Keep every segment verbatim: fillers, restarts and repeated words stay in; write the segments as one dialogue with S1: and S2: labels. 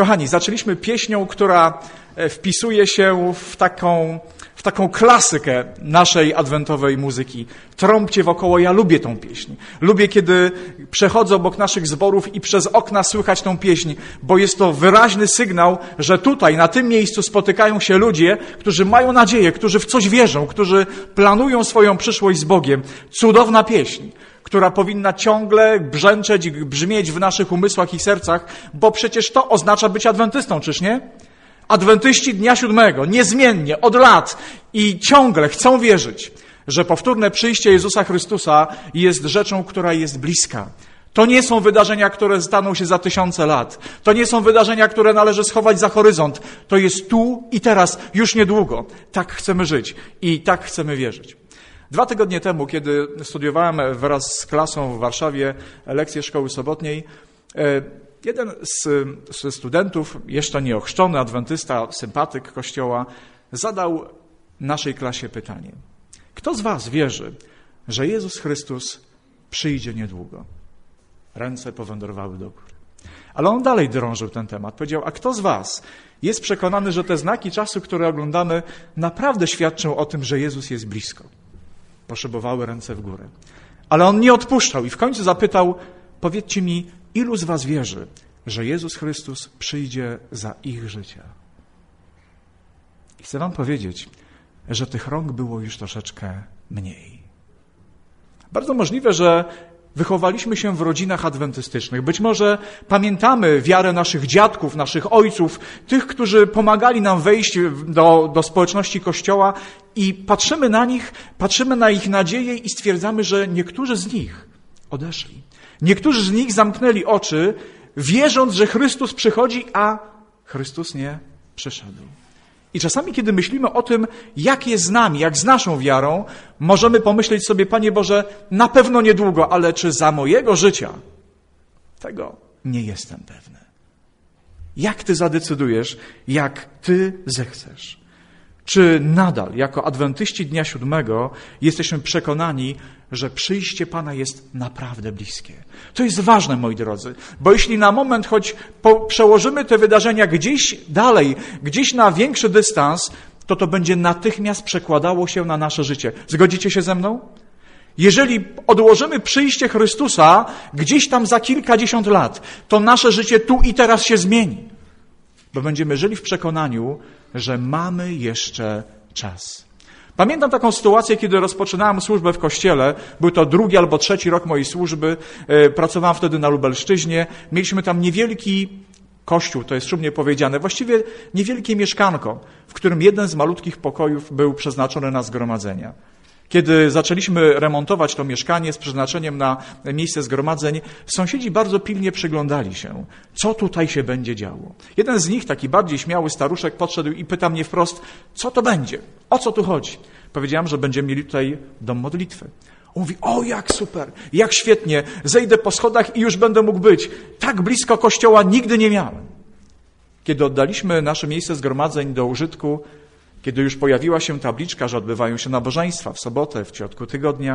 S1: Kochani, zaczęliśmy pieśnią, która wpisuje się w taką, w taką klasykę naszej adwentowej muzyki. Trąbcie wokoło, ja lubię tą pieśń. Lubię, kiedy przechodzę obok naszych zborów i przez okna słychać tą pieśń, bo jest to wyraźny sygnał, że tutaj, na tym miejscu spotykają się ludzie, którzy mają nadzieję, którzy w coś wierzą, którzy planują swoją przyszłość z Bogiem. Cudowna pieśń, która powinna ciągle brzęczeć i brzmieć w naszych umysłach i sercach, bo przecież to oznacza być adwentystą, czyż nie? Adwentyści dnia siódmego, niezmiennie, od lat i ciągle chcą wierzyć, że powtórne przyjście Jezusa Chrystusa jest rzeczą, która jest bliska. To nie są wydarzenia, które staną się za tysiące lat. To nie są wydarzenia, które należy schować za horyzont. To jest tu i teraz, już niedługo. Tak chcemy żyć i tak chcemy wierzyć. Dwa tygodnie temu, kiedy studiowałem wraz z klasą w Warszawie lekcję szkoły sobotniej, jeden z, z studentów, jeszcze nieochrzczony, adwentysta, sympatyk Kościoła, zadał naszej klasie pytanie. Kto z was wierzy, że Jezus Chrystus przyjdzie niedługo? Ręce powędrowały do góry. Ale on dalej drążył ten temat. Powiedział, a kto z was jest przekonany, że te znaki czasu, które oglądamy, naprawdę świadczą o tym, że Jezus jest blisko? Poszybowały ręce w górę. Ale on nie odpuszczał i w końcu zapytał, powiedzcie mi, ilu z was wierzy, że Jezus Chrystus przyjdzie za ich życia? I chcę wam powiedzieć, że tych rąk było już troszeczkę mniej. Bardzo możliwe, że wychowaliśmy się w rodzinach adwentystycznych. Być może pamiętamy wiarę naszych dziadków, naszych ojców, tych, którzy pomagali nam wejść do, do społeczności Kościoła i patrzymy na nich, patrzymy na ich nadzieję i stwierdzamy, że niektórzy z nich odeszli. Niektórzy z nich zamknęli oczy, wierząc, że Chrystus przychodzi, a Chrystus nie przyszedł. I czasami, kiedy myślimy o tym, jak jest z nami, jak z naszą wiarą, możemy pomyśleć sobie, Panie Boże, na pewno niedługo, ale czy za mojego życia? Tego nie jestem pewny. Jak Ty zadecydujesz, jak Ty zechcesz? Czy nadal, jako adwentyści dnia siódmego, jesteśmy przekonani, że przyjście Pana jest naprawdę bliskie? To jest ważne, moi drodzy, bo jeśli na moment choć po, przełożymy te wydarzenia gdzieś dalej, gdzieś na większy dystans, to to będzie natychmiast przekładało się na nasze życie. Zgodzicie się ze mną? Jeżeli odłożymy przyjście Chrystusa gdzieś tam za kilkadziesiąt lat, to nasze życie tu i teraz się zmieni, bo będziemy żyli w przekonaniu, że mamy jeszcze czas. Pamiętam taką sytuację, kiedy rozpoczynałem służbę w kościele. Był to drugi albo trzeci rok mojej służby. Pracowałem wtedy na Lubelszczyźnie. Mieliśmy tam niewielki kościół, to jest szumnie powiedziane, właściwie niewielkie mieszkanko, w którym jeden z malutkich pokojów był przeznaczony na zgromadzenia. Kiedy zaczęliśmy remontować to mieszkanie z przeznaczeniem na miejsce zgromadzeń, sąsiedzi bardzo pilnie przyglądali się, co tutaj się będzie działo. Jeden z nich, taki bardziej śmiały staruszek, podszedł i pyta mnie wprost, co to będzie? O co tu chodzi? Powiedziałem, że będziemy mieli tutaj dom modlitwy. On mówi, o jak super, jak świetnie, zejdę po schodach i już będę mógł być. Tak blisko kościoła nigdy nie miałem. Kiedy oddaliśmy nasze miejsce zgromadzeń do użytku, kiedy już pojawiła się tabliczka, że odbywają się nabożeństwa w sobotę, w środku tygodnia,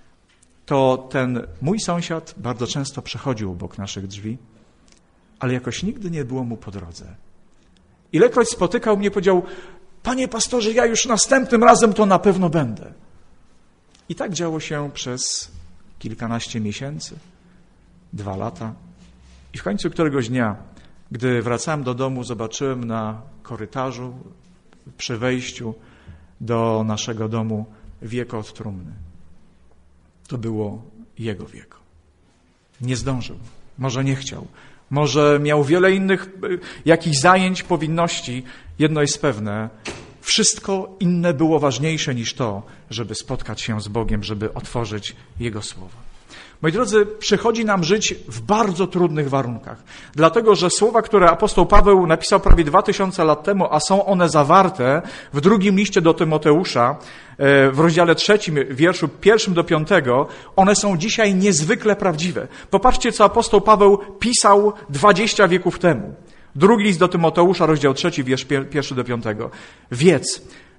S1: to ten mój sąsiad bardzo często przechodził obok naszych drzwi, ale jakoś nigdy nie było mu po drodze. Ilekroć spotykał mnie, powiedział, panie pastorze, ja już następnym razem to na pewno będę. I tak działo się przez kilkanaście miesięcy, dwa lata. I w końcu któregoś dnia, gdy wracałem do domu, zobaczyłem na korytarzu, przy wejściu do naszego domu wieko od trumny. To było jego wieko. Nie zdążył, może nie chciał, może miał wiele innych jakichś zajęć, powinności. Jedno jest pewne, wszystko inne było ważniejsze niż to, żeby spotkać się z Bogiem, żeby otworzyć Jego słowa. Moi drodzy, przychodzi nam żyć w bardzo trudnych warunkach, dlatego że słowa, które apostoł Paweł napisał prawie dwa tysiące lat temu, a są one zawarte w drugim liście do Tymoteusza, w rozdziale trzecim, wierszu pierwszym do piątego, one są dzisiaj niezwykle prawdziwe. Popatrzcie, co apostoł Paweł pisał dwadzieścia wieków temu. Drugi list do Tymoteusza, rozdział trzeci, wiersz pierwszy do piątego. Wiedz,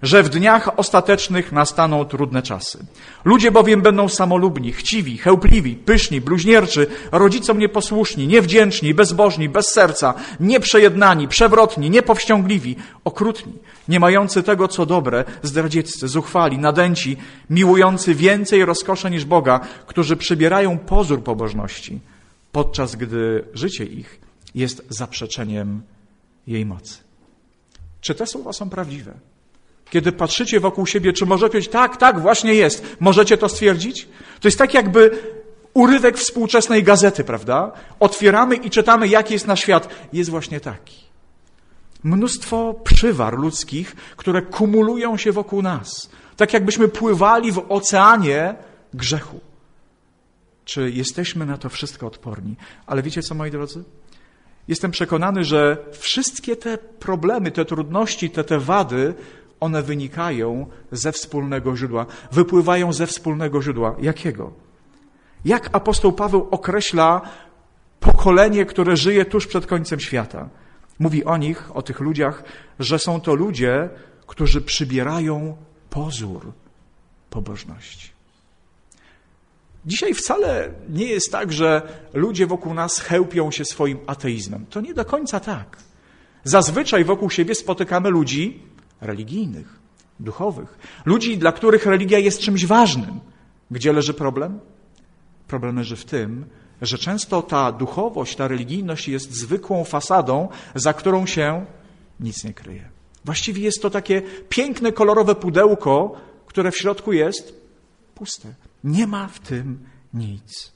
S1: że w dniach ostatecznych nastaną trudne czasy. Ludzie bowiem będą samolubni, chciwi, chełpliwi, pyszni, bluźnierczy, rodzicom nieposłuszni, niewdzięczni, bezbożni, bez serca, nieprzejednani, przewrotni, niepowściągliwi, okrutni, nie mający tego, co dobre, zdradzieccy, zuchwali, nadęci, miłujący więcej rozkosze niż Boga, którzy przybierają pozór pobożności, podczas gdy życie ich jest zaprzeczeniem jej mocy. Czy te słowa są prawdziwe? Kiedy patrzycie wokół siebie, czy możecie powiedzieć, tak, tak, właśnie jest. Możecie to stwierdzić? To jest tak jakby urywek współczesnej gazety, prawda? Otwieramy i czytamy, jaki jest nasz świat. Jest właśnie taki. Mnóstwo przywar ludzkich, które kumulują się wokół nas. Tak jakbyśmy pływali w oceanie grzechu. Czy jesteśmy na to wszystko odporni? Ale wiecie co, moi drodzy? Jestem przekonany, że wszystkie te problemy, te trudności, te, te wady, one wynikają ze wspólnego źródła, wypływają ze wspólnego źródła. Jakiego? Jak apostoł Paweł określa pokolenie, które żyje tuż przed końcem świata? Mówi o nich, o tych ludziach, że są to ludzie, którzy przybierają pozór pobożności. Dzisiaj wcale nie jest tak, że ludzie wokół nas chełpią się swoim ateizmem. To nie do końca tak. Zazwyczaj wokół siebie spotykamy ludzi religijnych, duchowych. Ludzi, dla których religia jest czymś ważnym. Gdzie leży problem? Problem leży w tym, że często ta duchowość, ta religijność jest zwykłą fasadą, za którą się nic nie kryje. Właściwie jest to takie piękne, kolorowe pudełko, które w środku jest puste. Nie ma w tym nic.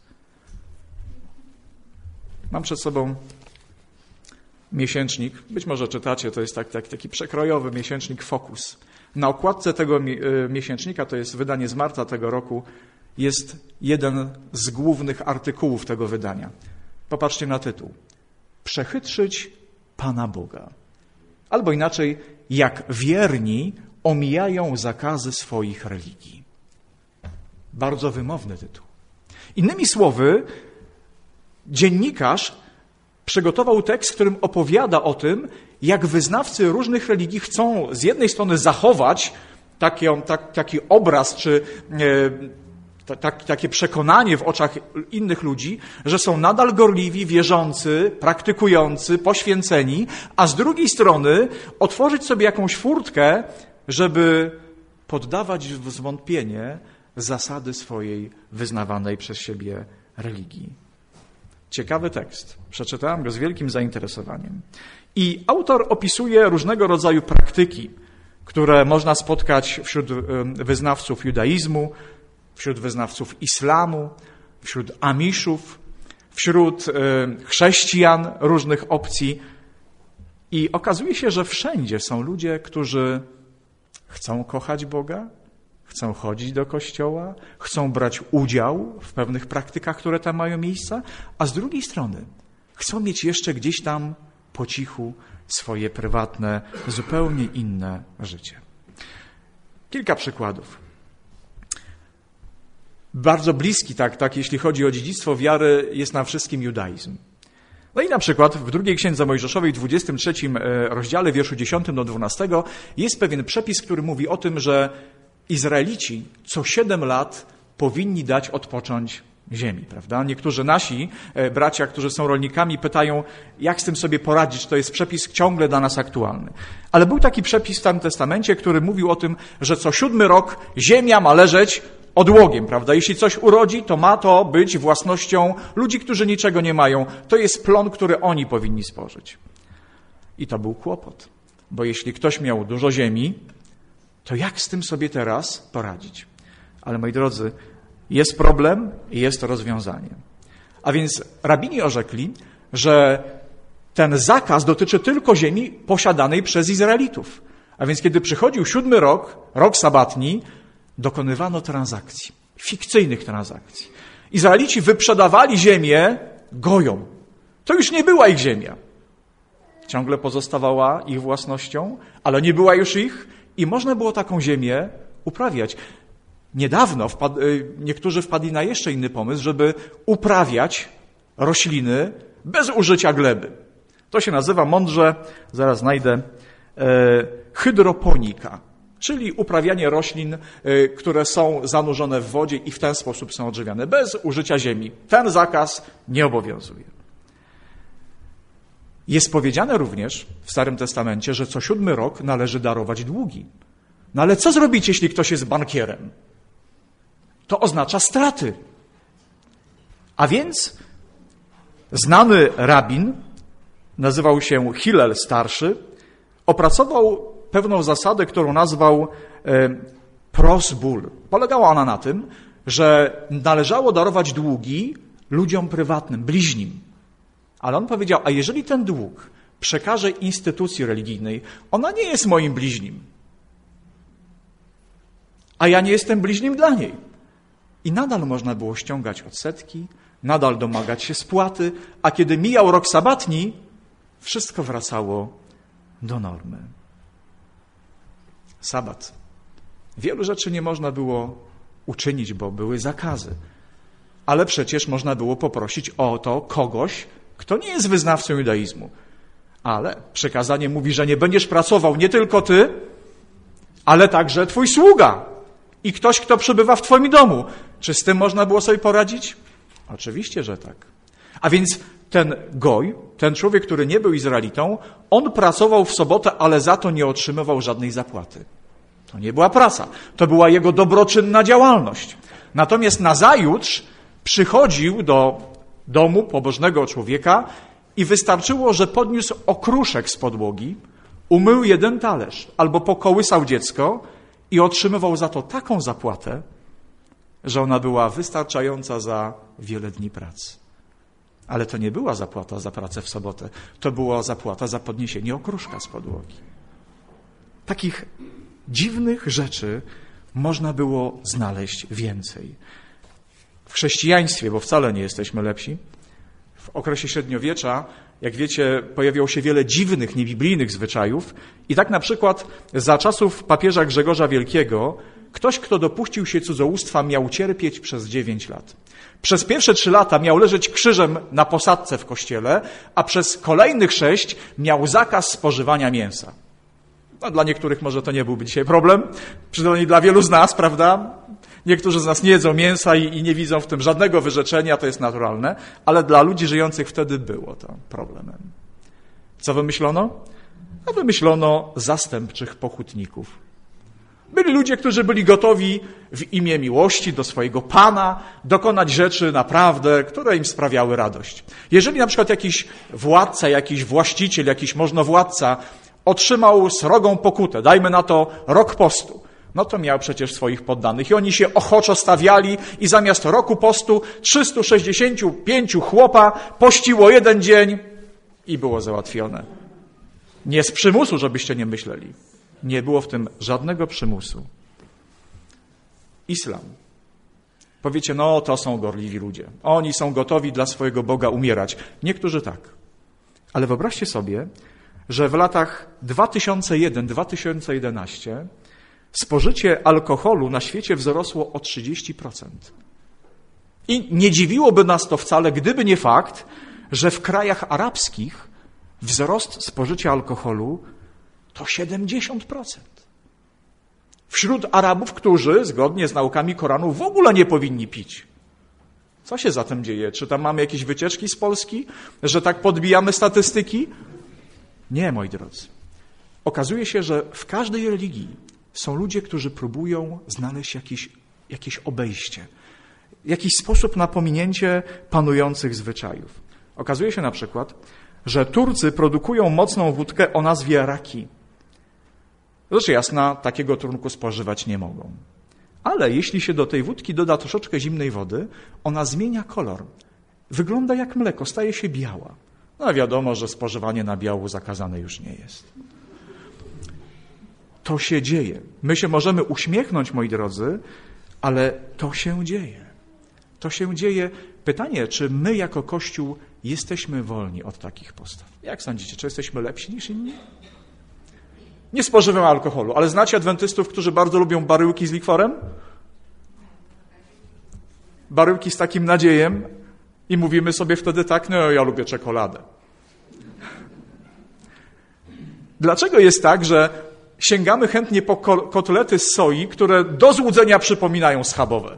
S1: Mam przed sobą miesięcznik, być może czytacie, to jest tak, tak, taki przekrojowy miesięcznik Focus. Na okładce tego miesięcznika, to jest wydanie z marca tego roku, jest jeden z głównych artykułów tego wydania. Popatrzcie na tytuł. Przechytrzyć Pana Boga. Albo inaczej, jak wierni omijają zakazy swoich religii. Bardzo wymowny tytuł. Innymi słowy, dziennikarz przygotował tekst, w którym opowiada o tym, jak wyznawcy różnych religii chcą z jednej strony zachować taki, tak, taki obraz, czy e, tak, takie przekonanie w oczach innych ludzi, że są nadal gorliwi, wierzący, praktykujący, poświęceni, a z drugiej strony otworzyć sobie jakąś furtkę, żeby poddawać w zwątpienie zasady swojej wyznawanej przez siebie religii. Ciekawy tekst. Przeczytałem go z wielkim zainteresowaniem. I autor opisuje różnego rodzaju praktyki, które można spotkać wśród wyznawców judaizmu, wśród wyznawców islamu, wśród amiszów, wśród chrześcijan różnych opcji. I okazuje się, że wszędzie są ludzie, którzy chcą kochać Boga, chcą chodzić do kościoła, chcą brać udział w pewnych praktykach, które tam mają miejsce, a z drugiej strony chcą mieć jeszcze gdzieś tam po cichu swoje prywatne, zupełnie inne życie. Kilka przykładów. Bardzo bliski, tak, tak, jeśli chodzi o dziedzictwo wiary, jest nam wszystkim judaizm. No i na przykład w drugiej Księdze Mojżeszowej, w dwudziestym trzecim rozdziale, wierszu dziesiątym do dwunastego, jest pewien przepis, który mówi o tym, że Izraelici co siedem lat powinni dać odpocząć ziemi, prawda? Niektórzy nasi bracia, którzy są rolnikami, pytają, jak z tym sobie poradzić, to jest przepis ciągle dla nas aktualny. Ale był taki przepis w Starym Testamencie, który mówił o tym, że co siódmy rok ziemia ma leżeć odłogiem, prawda? Jeśli coś urodzi, to ma to być własnością ludzi, którzy niczego nie mają. To jest plon, który oni powinni spożyć. I to był kłopot, bo jeśli ktoś miał dużo ziemi, to jak z tym sobie teraz poradzić? Ale moi drodzy, jest problem i jest to rozwiązanie. A więc rabini orzekli, że ten zakaz dotyczy tylko ziemi posiadanej przez Izraelitów. A więc kiedy przychodził siódmy rok, rok sabatni, dokonywano transakcji, fikcyjnych transakcji. Izraelici wyprzedawali ziemię gojom. To już nie była ich ziemia. Ciągle pozostawała ich własnością, ale nie była już ich i można było taką ziemię uprawiać. Niedawno wpad- niektórzy wpadli na jeszcze inny pomysł, żeby uprawiać rośliny bez użycia gleby. To się nazywa mądrze, zaraz znajdę, e, hydroponika, czyli uprawianie roślin, które są zanurzone w wodzie i w ten sposób są odżywiane, bez użycia ziemi. Ten zakaz nie obowiązuje. Jest powiedziane również w Starym Testamencie, że co siódmy rok należy darować długi. No ale co zrobić, jeśli ktoś jest bankierem? To oznacza straty. A więc znany rabin, nazywał się Hillel Starszy, opracował pewną zasadę, którą nazwał e, prosbul. Polegała ona na tym, że należało darować długi ludziom prywatnym, bliźnim. Ale on powiedział, a jeżeli ten dług przekaże instytucji religijnej, ona nie jest moim bliźnim, a ja nie jestem bliźnim dla niej. I nadal można było ściągać odsetki, nadal domagać się spłaty, a kiedy mijał rok sabatni, wszystko wracało do normy. Sabat. Wielu rzeczy nie można było uczynić, bo były zakazy. Ale przecież można było poprosić o to kogoś, kto nie jest wyznawcą judaizmu. Ale przykazanie mówi, że nie będziesz pracował nie tylko ty, ale także twój sługa i ktoś, kto przebywa w twoim domu. Czy z tym można było sobie poradzić? Oczywiście, że tak. A więc ten goj, ten człowiek, który nie był Izraelitą, on pracował w sobotę, ale za to nie otrzymywał żadnej zapłaty. To nie była praca, to była jego dobroczynna działalność. Natomiast nazajutrz przychodził do domu pobożnego człowieka i wystarczyło, że podniósł okruszek z podłogi, umył jeden talerz albo pokołysał dziecko i otrzymywał za to taką zapłatę, że ona była wystarczająca za wiele dni pracy. Ale to nie była zapłata za pracę w sobotę, to była zapłata za podniesienie okruszka z podłogi. Takich dziwnych rzeczy można było znaleźć więcej. W chrześcijaństwie, bo wcale nie jesteśmy lepsi, w okresie średniowiecza, jak wiecie, pojawiało się wiele dziwnych, niebiblijnych zwyczajów i tak na przykład za czasów papieża Grzegorza Wielkiego ktoś, kto dopuścił się cudzołóstwa, miał cierpieć przez dziewięć lat. Przez pierwsze trzy lata miał leżeć krzyżem na posadzce w kościele, a przez kolejnych sześć miał zakaz spożywania mięsa. No, dla niektórych może to nie byłby dzisiaj problem, przynajmniej dla wielu z nas, prawda? Niektórzy z nas nie jedzą mięsa i, i nie widzą w tym żadnego wyrzeczenia, to jest naturalne, ale dla ludzi żyjących wtedy było to problemem. Co wymyślono? No, wymyślono zastępczych pochutników. Byli ludzie, którzy byli gotowi w imię miłości do swojego Pana dokonać rzeczy naprawdę, które im sprawiały radość. Jeżeli na przykład jakiś władca, jakiś właściciel, jakiś możnowładca otrzymał srogą pokutę, dajmy na to rok postu, no to miał przecież swoich poddanych i oni się ochoczo stawiali i zamiast roku postu trzystu sześćdziesięciu pięciu chłopa pościło jeden dzień i było załatwione. Nie z przymusu, żebyście nie myśleli. Nie było w tym żadnego przymusu. Islam. Powiecie, no to są gorliwi ludzie. Oni są gotowi dla swojego Boga umierać. Niektórzy tak. Ale wyobraźcie sobie, że w latach dwa tysiące jeden do dwa tysiące jedenastego spożycie alkoholu na świecie wzrosło o trzydzieści procent. I nie dziwiłoby nas to wcale, gdyby nie fakt, że w krajach arabskich wzrost spożycia alkoholu to siedemdziesiąt procent. Wśród Arabów, którzy zgodnie z naukami Koranu w ogóle nie powinni pić. Co się zatem dzieje? Czy tam mamy jakieś wycieczki z Polski, że tak podbijamy statystyki? Nie, moi drodzy. Okazuje się, że w każdej religii są ludzie, którzy próbują znaleźć jakieś, jakieś obejście, jakiś sposób na pominięcie panujących zwyczajów. Okazuje się na przykład, że Turcy produkują mocną wódkę o nazwie raki. Rzecz jasna, takiego trunku spożywać nie mogą. Ale jeśli się do tej wódki doda troszeczkę zimnej wody, ona zmienia kolor. Wygląda jak mleko, staje się biała. No wiadomo, że spożywanie nabiału zakazane już nie jest. To się dzieje. My się możemy uśmiechnąć, moi drodzy, ale to się dzieje. To się dzieje. Pytanie, czy my jako Kościół jesteśmy wolni od takich postaw? Jak sądzicie, czy jesteśmy lepsi niż inni? Nie spożywam alkoholu, ale znacie adwentystów, którzy bardzo lubią baryłki z likworem? Baryłki z takim nadziejem i mówimy sobie wtedy tak, no ja lubię czekoladę. Dlaczego jest tak, że sięgamy chętnie po kotlety z soi, które do złudzenia przypominają schabowe.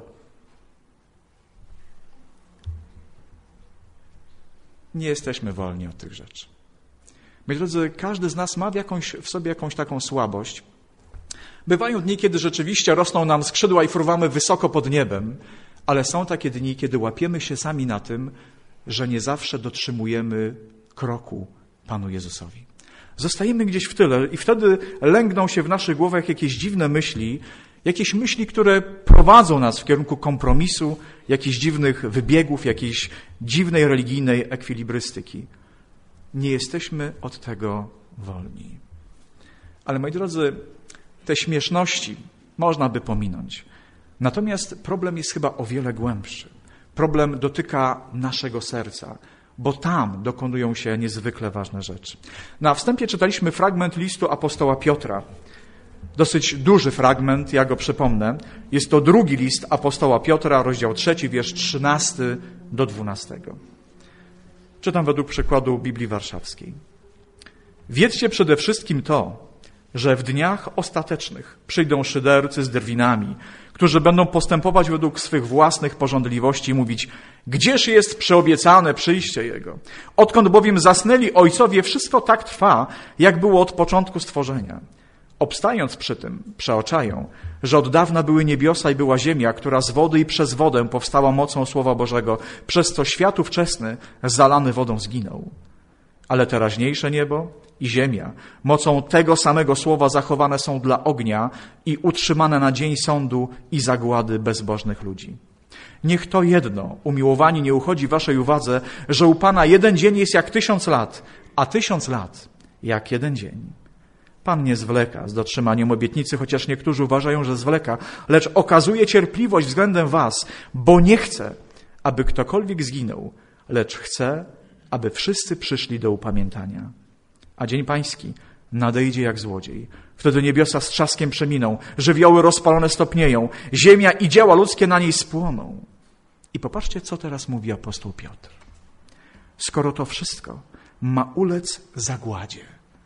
S1: Nie jesteśmy wolni od tych rzeczy. Moi drodzy, każdy z nas ma w, jakąś, w sobie jakąś taką słabość. Bywają dni, kiedy rzeczywiście rosną nam skrzydła i fruwamy wysoko pod niebem, ale są takie dni, kiedy łapiemy się sami na tym, że nie zawsze dotrzymujemy kroku Panu Jezusowi. Zostajemy gdzieś w tyle i wtedy lęgną się w naszych głowach jakieś dziwne myśli, jakieś myśli, które prowadzą nas w kierunku kompromisu, jakichś dziwnych wybiegów, jakiejś dziwnej religijnej ekwilibrystyki. Nie jesteśmy od tego wolni. Ale moi drodzy, te śmieszności można by pominąć. Natomiast problem jest chyba o wiele głębszy. Problem dotyka naszego serca, bo tam dokonują się niezwykle ważne rzeczy. Na wstępie czytaliśmy fragment listu apostoła Piotra. Dosyć duży fragment, ja go przypomnę. Jest to drugi list apostoła Piotra, rozdział trzeci, wiersz trzynasty do dwunastego. Czytam według przykładu Biblii Warszawskiej. Wiedzcie przede wszystkim to, że w dniach ostatecznych przyjdą szydercy z drwinami, którzy będą postępować według swych własnych pożądliwości i mówić, gdzież jest przyobiecane przyjście Jego? Odkąd bowiem zasnęli ojcowie, wszystko tak trwa, jak było od początku stworzenia. Obstając przy tym, przeoczają, że od dawna były niebiosa i była ziemia, która z wody i przez wodę powstała mocą Słowa Bożego, przez co świat ówczesny zalany wodą zginął. Ale teraźniejsze niebo i ziemia mocą tego samego Słowa zachowane są dla ognia i utrzymane na dzień sądu i zagłady bezbożnych ludzi. Niech to jedno, umiłowani, nie uchodzi waszej uwadze, że u Pana jeden dzień jest jak tysiąc lat, a tysiąc lat jak jeden dzień. Pan nie zwleka z dotrzymaniem obietnicy, chociaż niektórzy uważają, że zwleka, lecz okazuje cierpliwość względem was, bo nie chce, aby ktokolwiek zginął, lecz chce, aby wszyscy przyszli do upamiętania. A dzień pański nadejdzie jak złodziej. Wtedy niebiosa z trzaskiem przeminą, żywioły rozpalone stopnieją, ziemia i dzieła ludzkie na niej spłoną. I popatrzcie, co teraz mówi apostoł Piotr. Skoro to wszystko ma ulec zagładzie,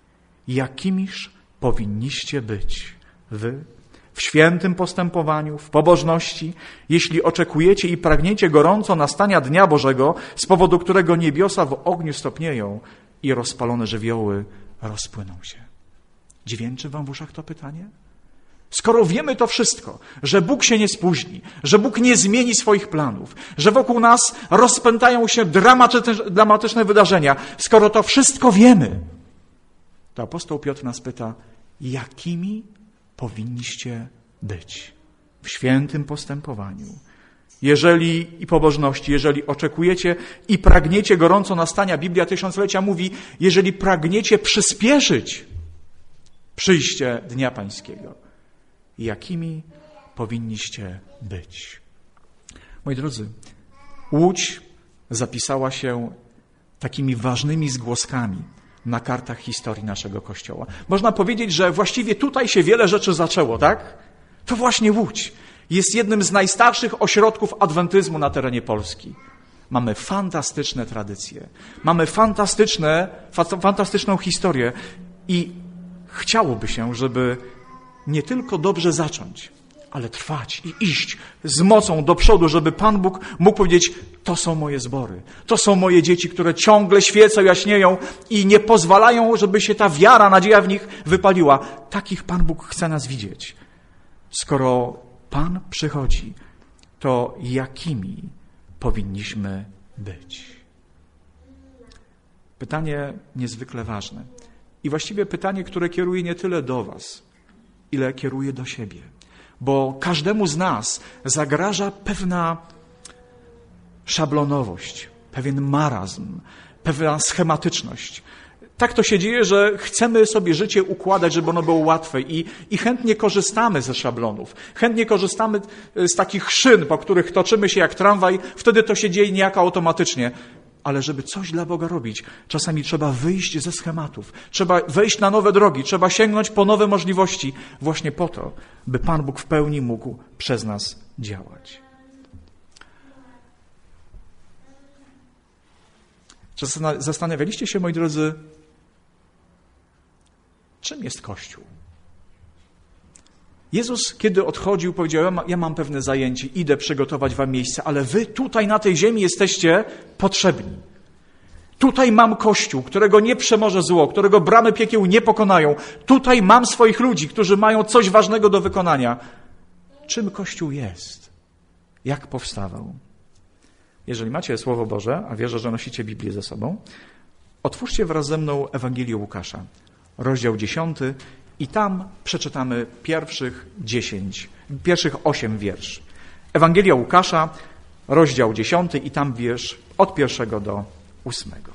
S1: jakimiż powinniście być wy w świętym postępowaniu, w pobożności, jeśli oczekujecie i pragniecie gorąco nastania Dnia Bożego, z powodu którego niebiosa w ogniu stopnieją i rozpalone żywioły rozpłyną się. Dźwięczy wam w uszach to pytanie? Skoro wiemy to wszystko, że Bóg się nie spóźni, że Bóg nie zmieni swoich planów, że wokół nas rozpętają się dramatyczne, dramatyczne wydarzenia, skoro to wszystko wiemy, to apostoł Piotr nas pyta, jakimi powinniście być w świętym postępowaniu, jeżeli i pobożności, jeżeli oczekujecie i pragniecie gorąco nastania. Biblia Tysiąclecia mówi, jeżeli pragniecie przyspieszyć przyjście Dnia Pańskiego, jakimi powinniście być. Moi drodzy, Łódź zapisała się takimi ważnymi zgłoskami na kartach historii naszego Kościoła. Można powiedzieć, że właściwie tutaj się wiele rzeczy zaczęło, tak? To właśnie Łódź jest jednym z najstarszych ośrodków adwentyzmu na terenie Polski. Mamy fantastyczne tradycje, mamy fantastyczne, fantastyczną historię i chciałoby się, żeby nie tylko dobrze zacząć, ale trwać i iść z mocą do przodu, żeby Pan Bóg mógł powiedzieć, to są moje zbory, to są moje dzieci, które ciągle świecą, jaśnieją i nie pozwalają, żeby się ta wiara, nadzieja w nich wypaliła. Takich Pan Bóg chce nas widzieć. Skoro Pan przychodzi, to jakimi powinniśmy być? Pytanie niezwykle ważne. I właściwie pytanie, które kieruje nie tyle do was, ile kieruje do siebie. Bo każdemu z nas zagraża pewna szablonowość, pewien marazm, pewna schematyczność. Tak to się dzieje, że chcemy sobie życie układać, żeby ono było łatwe i, i chętnie korzystamy ze szablonów. Chętnie korzystamy z takich szyn, po których toczymy się jak tramwaj. Wtedy to się dzieje niejako automatycznie. Ale żeby coś dla Boga robić, czasami trzeba wyjść ze schematów. Trzeba wejść na nowe drogi. Trzeba sięgnąć po nowe możliwości. Właśnie po to, by Pan Bóg w pełni mógł przez nas działać. Czy zastanawialiście się, moi drodzy, czym jest Kościół? Jezus, kiedy odchodził, powiedział, ja, ma, ja mam pewne zajęcie, idę przygotować wam miejsce, ale wy tutaj na tej ziemi jesteście potrzebni. Tutaj mam Kościół, którego nie przemoże zło, którego bramy piekieł nie pokonają. Tutaj mam swoich ludzi, którzy mają coś ważnego do wykonania. Czym Kościół jest? Jak powstawał? Jeżeli macie Słowo Boże, a wierzę, że nosicie Biblię ze sobą, otwórzcie wraz ze mną Ewangelię Łukasza, rozdział dziesiąty i tam przeczytamy pierwszych dziesięć, pierwszych osiem wiersz. Ewangelia Łukasza, rozdział dziesiąty i tam wiersz od pierwszego do ósmego.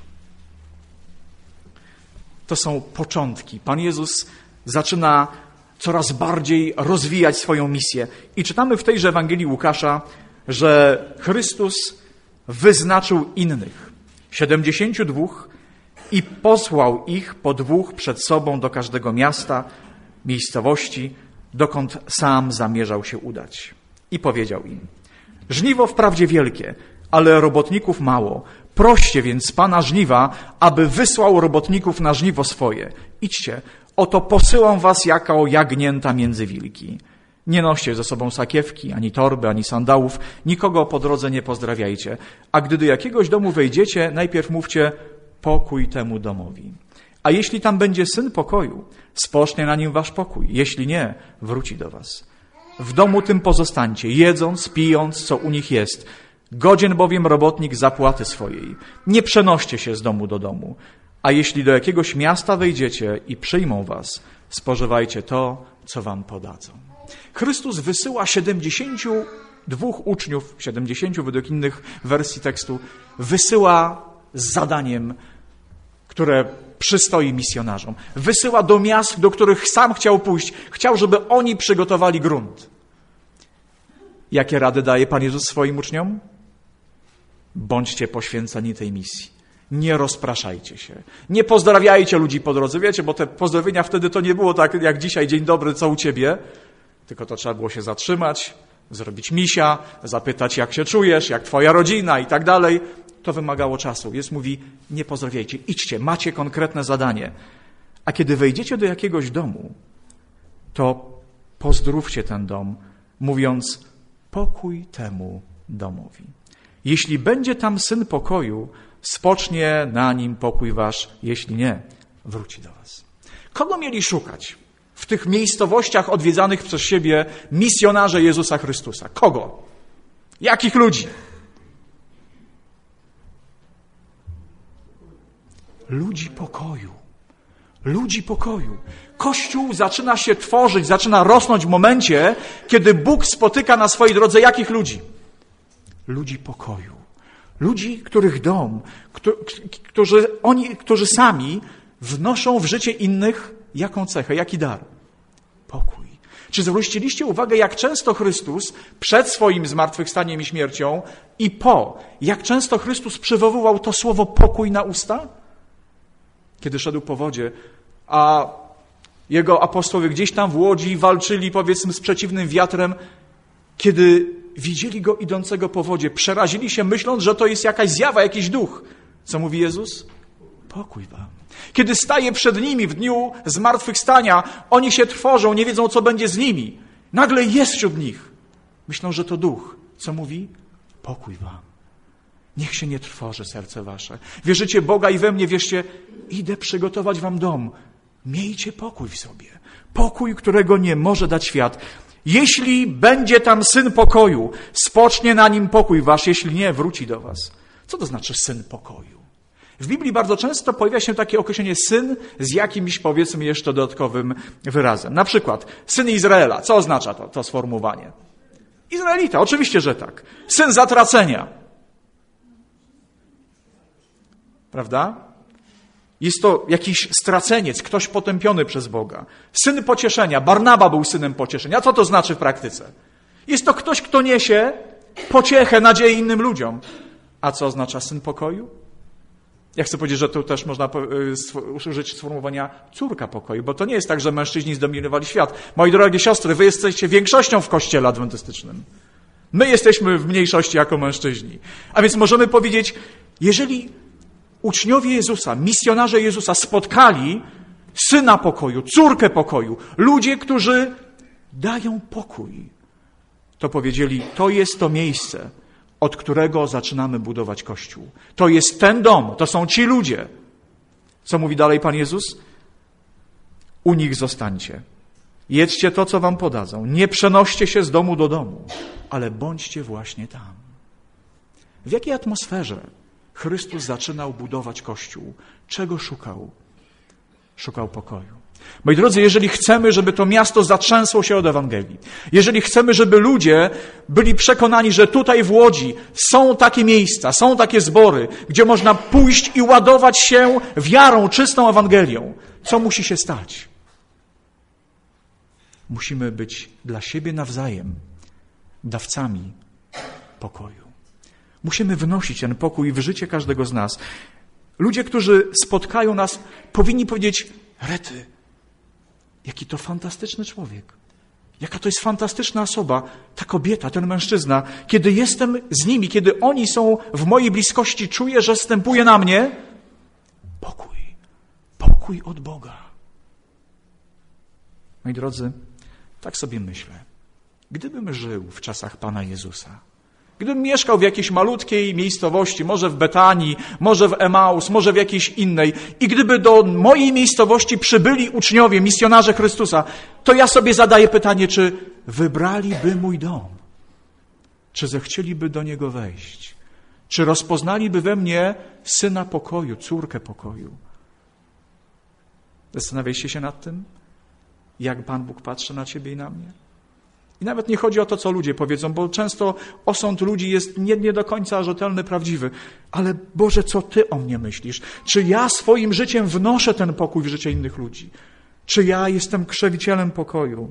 S1: To są początki. Pan Jezus zaczyna coraz bardziej rozwijać swoją misję. I czytamy w tejże Ewangelii Łukasza, że Chrystus wyznaczył innych, siedemdziesięciu dwóch, i posłał ich po dwóch przed sobą do każdego miasta, miejscowości, dokąd sam zamierzał się udać. I powiedział im, żniwo wprawdzie wielkie, ale robotników mało. Proście więc Pana żniwa, aby wysłał robotników na żniwo swoje. Idźcie, oto posyłam was jako jagnięta między wilki. Nie noście ze sobą sakiewki, ani torby, ani sandałów, nikogo po drodze nie pozdrawiajcie. A gdy do jakiegoś domu wejdziecie, najpierw mówcie pokój temu domowi. A jeśli tam będzie syn pokoju, spocznie na nim wasz pokój. Jeśli nie, wróci do was. W domu tym pozostańcie, jedząc, pijąc, co u nich jest. Godzien bowiem robotnik zapłaty swojej. Nie przenoście się z domu do domu. A jeśli do jakiegoś miasta wejdziecie i przyjmą was, spożywajcie to, co wam podadzą. Chrystus wysyła siedemdziesięciu dwóch uczniów, siedemdziesięciu według innych wersji tekstu, wysyła z zadaniem, które przystoi misjonarzom. Wysyła do miast, do których sam chciał pójść. Chciał, żeby oni przygotowali grunt. Jakie rady daje Pan Jezus swoim uczniom? Bądźcie poświęceni tej misji. Nie rozpraszajcie się. Nie pozdrawiajcie ludzi po drodze. Wiecie, bo te pozdrowienia wtedy to nie było tak jak dzisiaj, dzień dobry, co u ciebie? Tylko to trzeba było się zatrzymać, zrobić misia, zapytać, jak się czujesz, jak twoja rodzina i tak dalej. To wymagało czasu. Jezus mówi, nie pozdrawiajcie, idźcie, macie konkretne zadanie. A kiedy wejdziecie do jakiegoś domu, to pozdrówcie ten dom, mówiąc, pokój temu domowi. Jeśli będzie tam syn pokoju, spocznie na nim pokój wasz, jeśli nie, wróci do was. Kogo mieli szukać w tych miejscowościach odwiedzanych przez siebie misjonarze Jezusa Chrystusa? Kogo? Jakich ludzi? Ludzi pokoju. Ludzi pokoju. Kościół zaczyna się tworzyć, zaczyna rosnąć w momencie, kiedy Bóg spotyka na swojej drodze jakich ludzi? Ludzi pokoju. Ludzi, których dom, którzy, oni, którzy sami wnoszą w życie innych jaką cechę, jaki dar? Pokój. Czy zwróciliście uwagę, jak często Chrystus przed swoim zmartwychwstaniem i śmiercią i po, jak często Chrystus przywoływał to słowo pokój na usta? Kiedy szedł po wodzie, a jego apostołowie gdzieś tam w łodzi walczyli, powiedzmy, z przeciwnym wiatrem, kiedy widzieli go idącego po wodzie, przerazili się, myśląc, że to jest jakaś zjawa, jakiś duch. Co mówi Jezus? Pokój wam. Kiedy staje przed nimi w dniu zmartwychwstania, oni się trwożą, nie wiedzą, co będzie z nimi. Nagle jest wśród nich. Myślą, że to duch. Co mówi? Pokój wam. Niech się nie trwoży serce wasze. Wierzycie Boga i we mnie, wierzcie, idę przygotować wam dom. Miejcie pokój w sobie. Pokój, którego nie może dać świat. Jeśli będzie tam syn pokoju, spocznie na nim pokój wasz, jeśli nie, wróci do was. Co to znaczy syn pokoju? W Biblii bardzo często pojawia się takie określenie syn z jakimś, powiedzmy, jeszcze dodatkowym wyrazem. Na przykład syn Izraela. Co oznacza to, to sformułowanie? Izraelita, oczywiście, że tak. Syn zatracenia. Prawda? Jest to jakiś straceniec, ktoś potępiony przez Boga. Syn pocieszenia. Barnaba był synem pocieszenia. A co to znaczy w praktyce? Jest to ktoś, kto niesie pociechę, nadzieję innym ludziom. A co oznacza syn pokoju? Ja chcę powiedzieć, że tu też można użyć sformułowania córka pokoju, bo to nie jest tak, że mężczyźni zdominowali świat. Moi drogie siostry, wy jesteście większością w Kościele adwentystycznym. My jesteśmy w mniejszości jako mężczyźni. A więc możemy powiedzieć, jeżeli uczniowie Jezusa, misjonarze Jezusa spotkali syna pokoju, córkę pokoju, ludzie, którzy dają pokój, to powiedzieli, to jest to miejsce, od którego zaczynamy budować Kościół. To jest ten dom, to są ci ludzie. Co mówi dalej Pan Jezus? U nich zostańcie. Jedzcie to, co wam podadzą. Nie przenoście się z domu do domu, ale bądźcie właśnie tam. W jakiej atmosferze Chrystus zaczynał budować Kościół? Czego szukał? Szukał pokoju. Moi drodzy, jeżeli chcemy, żeby to miasto zatrzęsło się od Ewangelii, jeżeli chcemy, żeby ludzie byli przekonani, że tutaj w Łodzi są takie miejsca, są takie zbory, gdzie można pójść i ładować się wiarą, czystą Ewangelią, co musi się stać? Musimy być dla siebie nawzajem dawcami pokoju. Musimy wnosić ten pokój w życie każdego z nas. Ludzie, którzy spotkają nas, powinni powiedzieć, rety, jaki to fantastyczny człowiek. Jaka to jest fantastyczna osoba, ta kobieta, ten mężczyzna. Kiedy jestem z nimi, kiedy oni są w mojej bliskości, czuję, że zstępuje na mnie pokój. Pokój od Boga. Moi drodzy, tak sobie myślę. Gdybym żył w czasach Pana Jezusa, gdybym mieszkał w jakiejś malutkiej miejscowości, może w Betanii, może w Emaus, może w jakiejś innej, i gdyby do mojej miejscowości przybyli uczniowie, misjonarze Chrystusa, to ja sobie zadaję pytanie, czy wybraliby mój dom? Czy zechcieliby do niego wejść? Czy rozpoznaliby we mnie syna pokoju, córkę pokoju? Zastanawialiście się nad tym? Jak Pan Bóg patrzy na ciebie i na mnie? I nawet nie chodzi o to, co ludzie powiedzą, bo często osąd ludzi jest nie, nie do końca rzetelny, prawdziwy. Ale Boże, co Ty o mnie myślisz? Czy ja swoim życiem wnoszę ten pokój w życie innych ludzi? Czy ja jestem krzewicielem pokoju?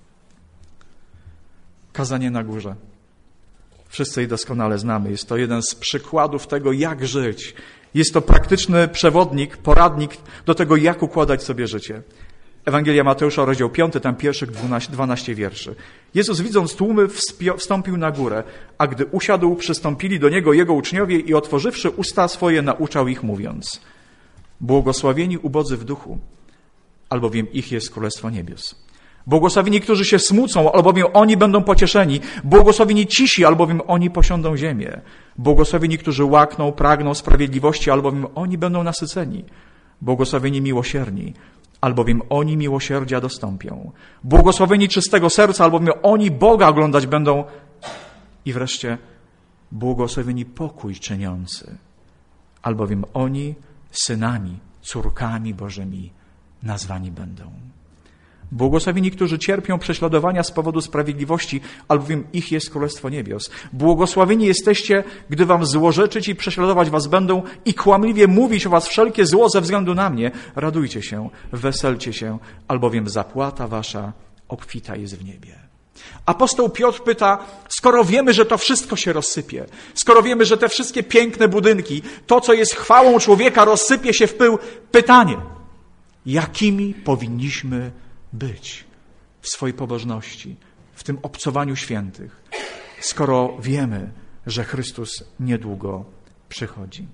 S1: Kazanie na górze. Wszyscy je doskonale znamy. Jest to jeden z przykładów tego, jak żyć. Jest to praktyczny przewodnik, poradnik do tego, jak układać sobie życie. Ewangelia Mateusza, rozdział piąty, tam pierwszych dwanaście wierszy. Jezus, widząc tłumy, wstąpił na górę, a gdy usiadł, przystąpili do Niego Jego uczniowie i otworzywszy usta swoje, nauczał ich, mówiąc: błogosławieni ubodzy w duchu, albowiem ich jest Królestwo Niebios. Błogosławieni, którzy się smucą, albowiem oni będą pocieszeni. Błogosławieni cisi, albowiem oni posiądą ziemię. Błogosławieni, którzy łakną, pragną sprawiedliwości, albowiem oni będą nasyceni. Błogosławieni miłosierni, albowiem oni miłosierdzia dostąpią. Błogosławieni czystego serca, albowiem oni Boga oglądać będą. I wreszcie błogosławieni pokój czyniący, albowiem oni synami, córkami Bożymi nazwani będą. Błogosławieni, którzy cierpią prześladowania z powodu sprawiedliwości, albowiem ich jest Królestwo Niebios. Błogosławieni jesteście, gdy wam złorzeczyć i prześladować was będą i kłamliwie mówić o was wszelkie zło ze względu na mnie. Radujcie się, weselcie się, albowiem zapłata wasza obfita jest w niebie. Apostoł Piotr pyta, skoro wiemy, że to wszystko się rozsypie, skoro wiemy, że te wszystkie piękne budynki, to, co jest chwałą człowieka, rozsypie się w pył, pytanie, jakimi powinniśmy być w swojej pobożności, w tym obcowaniu świętych, skoro wiemy, że Chrystus niedługo przychodzi.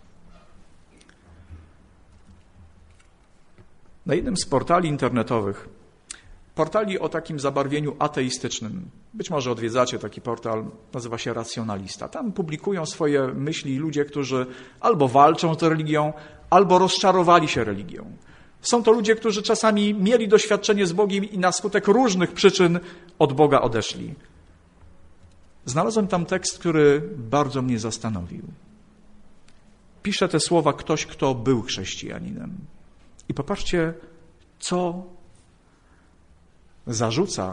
S1: Na jednym z portali internetowych, portali o takim zabarwieniu ateistycznym, być może odwiedzacie taki portal, nazywa się Racjonalista. Tam publikują swoje myśli ludzie, którzy albo walczą z religią, albo rozczarowali się religią. Są to ludzie, którzy czasami mieli doświadczenie z Bogiem i na skutek różnych przyczyn od Boga odeszli. Znalazłem tam tekst, który bardzo mnie zastanowił. Pisze te słowa ktoś, kto był chrześcijaninem. I popatrzcie, co zarzuca,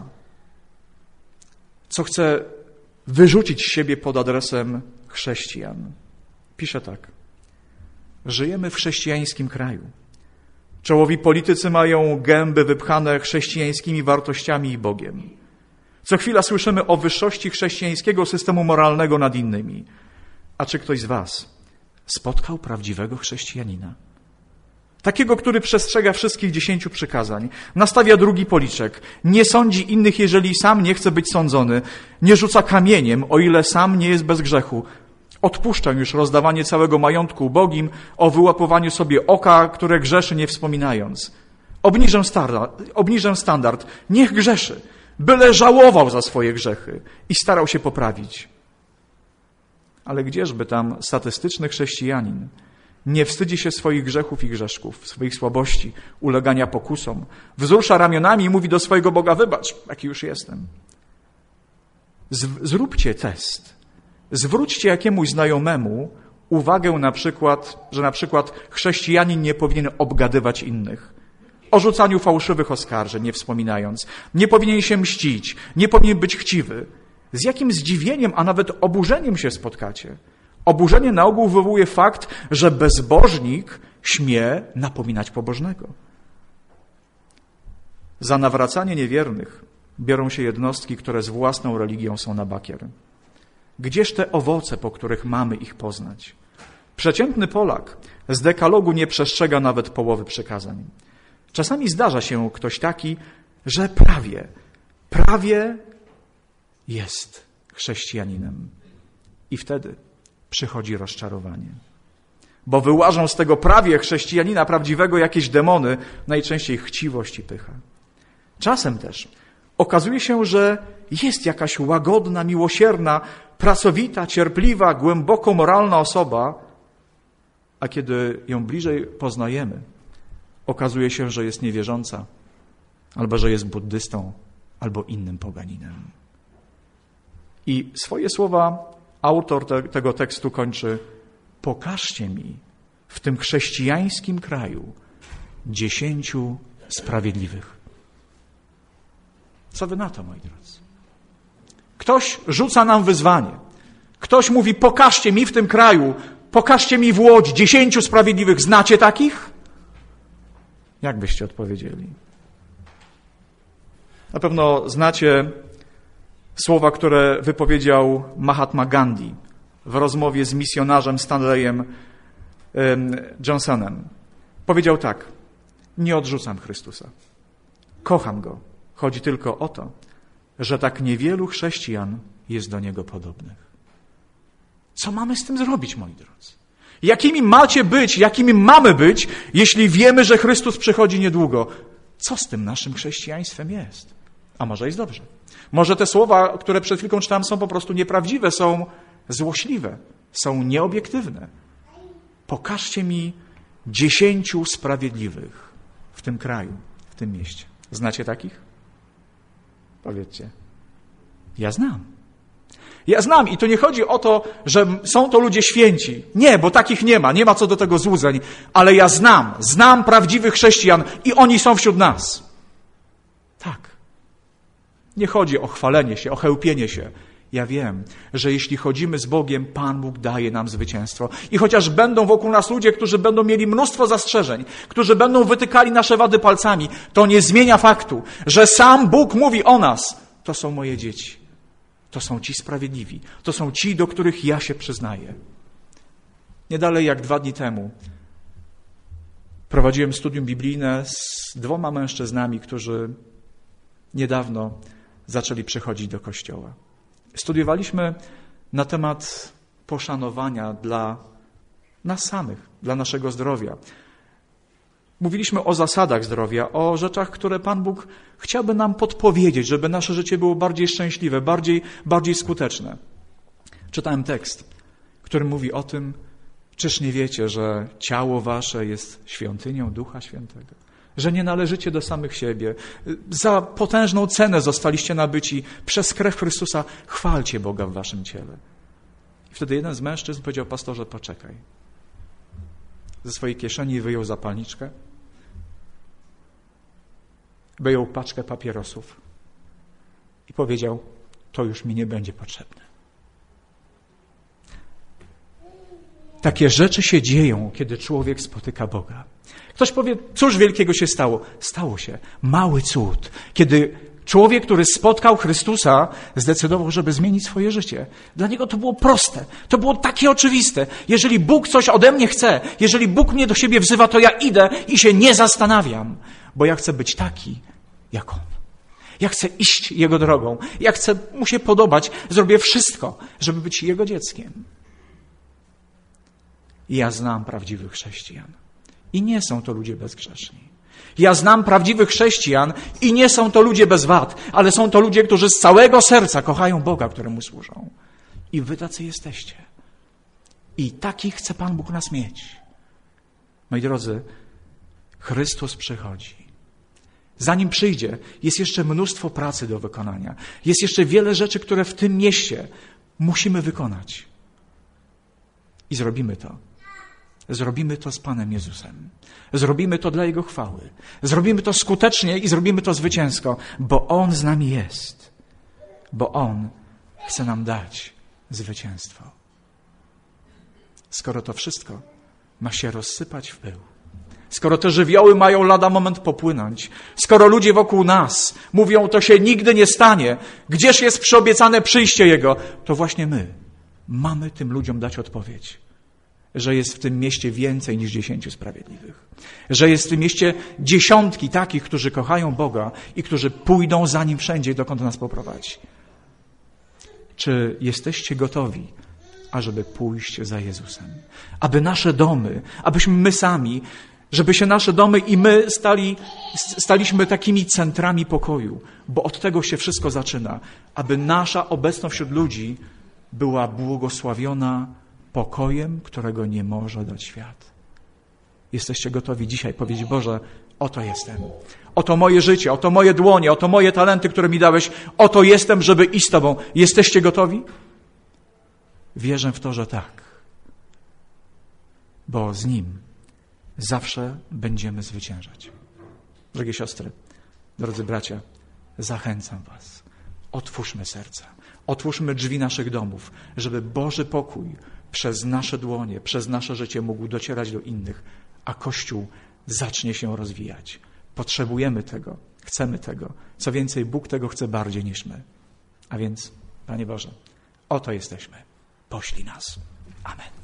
S1: co chce wyrzucić z siebie pod adresem chrześcijan. Pisze tak. Żyjemy w chrześcijańskim kraju. Czołowi politycy mają gęby wypchane chrześcijańskimi wartościami i Bogiem. Co chwila słyszymy o wyższości chrześcijańskiego systemu moralnego nad innymi. A czy ktoś z was spotkał prawdziwego chrześcijanina? Takiego, który przestrzega wszystkich dziesięciu przykazań, nastawia drugi policzek, nie sądzi innych, jeżeli sam nie chce być sądzony, nie rzuca kamieniem, o ile sam nie jest bez grzechu, odpuszcza już rozdawanie całego majątku ubogim, o wyłapowaniu sobie oka, które grzeszy nie wspominając. Obniżę standard, obniżę standard, niech grzeszy. byle żałował za swoje grzechy i starał się poprawić. Ale gdzieżby tam statystyczny chrześcijanin nie wstydzi się swoich grzechów i grzeszków, swoich słabości, ulegania pokusom, wzrusza ramionami i mówi do swojego Boga: wybacz, jaki już jestem. Zróbcie test. Zwróćcie jakiemuś znajomemu uwagę na przykład, że na przykład chrześcijanin nie powinien obgadywać innych. O rzucaniu fałszywych oskarżeń nie wspominając. Nie powinien się mścić, nie powinien być chciwy. Z jakim zdziwieniem, a nawet oburzeniem się spotkacie. Oburzenie na ogół wywołuje fakt, że bezbożnik śmie napominać pobożnego. Za nawracanie niewiernych biorą się jednostki, które z własną religią są na bakier. Gdzież te owoce, po których mamy ich poznać? Przeciętny Polak z dekalogu nie przestrzega nawet połowy przykazań. Czasami zdarza się ktoś taki, że prawie, prawie jest chrześcijaninem. I wtedy przychodzi rozczarowanie. Bo wyłażą z tego prawie chrześcijanina prawdziwego jakieś demony, najczęściej chciwość i pycha. Czasem też okazuje się, że jest jakaś łagodna, miłosierna, pracowita, cierpliwa, głęboko moralna osoba, a kiedy ją bliżej poznajemy, okazuje się, że jest niewierząca, albo że jest buddystą, albo innym poganinem. I swoje słowa autor te, tego tekstu kończy: pokażcie mi w tym chrześcijańskim kraju dziesięciu sprawiedliwych. Co wy na to, moi drodzy? Ktoś rzuca nam wyzwanie. Ktoś mówi: pokażcie mi w tym kraju, pokażcie mi w Łodzi dziesięciu sprawiedliwych. Znacie takich? Jak byście odpowiedzieli? Na pewno znacie słowa, które wypowiedział Mahatma Gandhi w rozmowie z misjonarzem Stanleyem Johnsonem. Powiedział tak: nie odrzucam Chrystusa. Kocham Go. Chodzi tylko o to, że tak niewielu chrześcijan jest do Niego podobnych. Co mamy z tym zrobić, moi drodzy? Jakimi macie być, jakimi mamy być, jeśli wiemy, że Chrystus przychodzi niedługo? Co z tym naszym chrześcijaństwem jest? A może jest dobrze. Może te słowa, które przed chwilką czytałem, są po prostu nieprawdziwe, są złośliwe, są nieobiektywne. Pokażcie mi dziesięciu sprawiedliwych w tym kraju, w tym mieście. Znacie takich? Powiedzcie. Ja znam. Ja znam i tu nie chodzi o to, że są to ludzie święci. Nie, bo takich nie ma, nie ma co do tego złudzeń. Ale ja znam, znam prawdziwych chrześcijan i oni są wśród nas. Tak. Nie chodzi o chwalenie się, o chełpienie się. Ja wiem, że jeśli chodzimy z Bogiem, Pan Bóg daje nam zwycięstwo. I chociaż będą wokół nas ludzie, którzy będą mieli mnóstwo zastrzeżeń, którzy będą wytykali nasze wady palcami, to nie zmienia faktu, że sam Bóg mówi o nas: to są moje dzieci. To są ci sprawiedliwi. To są ci, do których ja się przyznaję. Nie dalej jak dwa dni temu prowadziłem studium biblijne z dwoma mężczyznami, którzy niedawno zaczęli przychodzić do kościoła. Studiowaliśmy na temat poszanowania dla nas samych, dla naszego zdrowia. Mówiliśmy o zasadach zdrowia, o rzeczach, które Pan Bóg chciałby nam podpowiedzieć, żeby nasze życie było bardziej szczęśliwe, bardziej, bardziej skuteczne. Czytałem tekst, który mówi o tym: czyż nie wiecie, że ciało wasze jest świątynią Ducha Świętego? Że nie należycie do samych siebie. Za potężną cenę zostaliście nabyci przez krew Chrystusa. Chwalcie Boga w waszym ciele. I wtedy jeden z mężczyzn powiedział: pastorze, poczekaj. Ze swojej kieszeni wyjął zapalniczkę, wyjął paczkę papierosów i powiedział: to już mi nie będzie potrzebne. Takie rzeczy się dzieją, kiedy człowiek spotyka Boga. Ktoś powie: cóż wielkiego się stało? Stało się mały cud, kiedy człowiek, który spotkał Chrystusa, zdecydował, żeby zmienić swoje życie. Dla niego to było proste, to było takie oczywiste. Jeżeli Bóg coś ode mnie chce, jeżeli Bóg mnie do siebie wzywa, to ja idę i się nie zastanawiam, bo ja chcę być taki jak On. Ja chcę iść Jego drogą, ja chcę Mu się podobać, zrobię wszystko, żeby być Jego dzieckiem. I ja znam prawdziwych chrześcijan. I nie są to ludzie bezgrzeszni. Ja znam prawdziwych chrześcijan i nie są to ludzie bez wad, ale są to ludzie, którzy z całego serca kochają Boga, któremu służą. I wy tacy jesteście. I takich chce Pan Bóg nas mieć. Moi drodzy, Chrystus przychodzi. Zanim przyjdzie, jest jeszcze mnóstwo pracy do wykonania. Jest jeszcze wiele rzeczy, które w tym mieście musimy wykonać. I zrobimy to. Zrobimy to z Panem Jezusem. Zrobimy to dla Jego chwały. Zrobimy to skutecznie i zrobimy to zwycięsko, bo On z nami jest. Bo On chce nam dać zwycięstwo. Skoro to wszystko ma się rozsypać w pył, skoro te żywioły mają lada moment popłynąć, skoro ludzie wokół nas mówią, to się nigdy nie stanie, gdzież jest przyobiecane przyjście Jego, to właśnie my mamy tym ludziom dać odpowiedź, że jest w tym mieście więcej niż dziesięciu sprawiedliwych, że jest w tym mieście dziesiątki takich, którzy kochają Boga i którzy pójdą za Nim wszędzie, dokąd nas poprowadzi. Czy jesteście gotowi, ażeby pójść za Jezusem? Aby nasze domy, abyśmy my sami, żeby się nasze domy i my stali, staliśmy takimi centrami pokoju, bo od tego się wszystko zaczyna. Aby nasza obecność wśród ludzi była błogosławiona pokojem, którego nie może dać świat. Jesteście gotowi dzisiaj powiedzieć: Boże, oto jestem. Oto moje życie, oto moje dłonie, oto moje talenty, które mi dałeś. Oto jestem, żeby iść z Tobą. Jesteście gotowi? Wierzę w to, że tak. Bo z Nim zawsze będziemy zwyciężać. Drogie siostry, drodzy bracia, zachęcam was. Otwórzmy serca. Otwórzmy drzwi naszych domów, żeby Boży pokój przez nasze dłonie, przez nasze życie mógł docierać do innych, a Kościół zacznie się rozwijać. Potrzebujemy tego, chcemy tego. Co więcej, Bóg tego chce bardziej niż my. A więc, Panie Boże, oto jesteśmy. Poślij nas. Amen.